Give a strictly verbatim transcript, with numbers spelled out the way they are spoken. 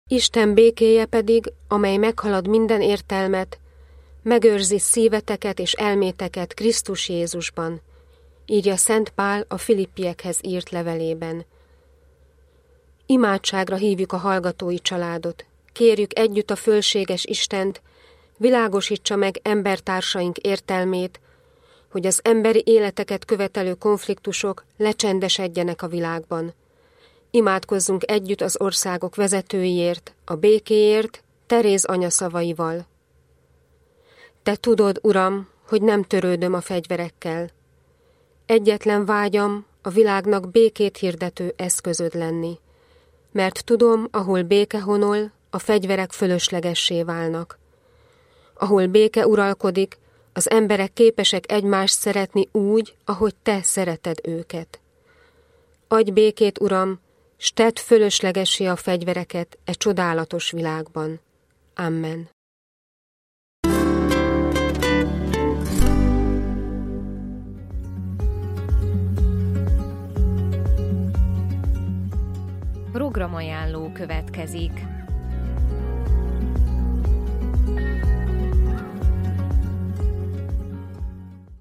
Isten békéje pedig, amely meghalad minden értelmet, megőrzi szíveteket és elméteket Krisztus Jézusban, írja Szent Pál a Filippiekhez írt levelében. Imádságra hívjuk a hallgatói családot, kérjük együtt a fölséges Istent, világosítsa meg embertársaink értelmét, hogy az emberi életeket követelő konfliktusok lecsendesedjenek a világban. Imádkozzunk együtt az országok vezetőiért, a békéért, Teréz anya szavaival. Te tudod, Uram, hogy nem törődöm a fegyverekkel. Egyetlen vágyam a világnak békét hirdető eszközöd lenni, mert tudom, ahol béke honol, a fegyverek fölöslegessé válnak. Ahol béke uralkodik, az emberek képesek egymást szeretni úgy, ahogy te szereted őket. Adj békét, Uram, s tedd fölöslegessé a fegyvereket e csodálatos világban. Amen. Programajánló következik.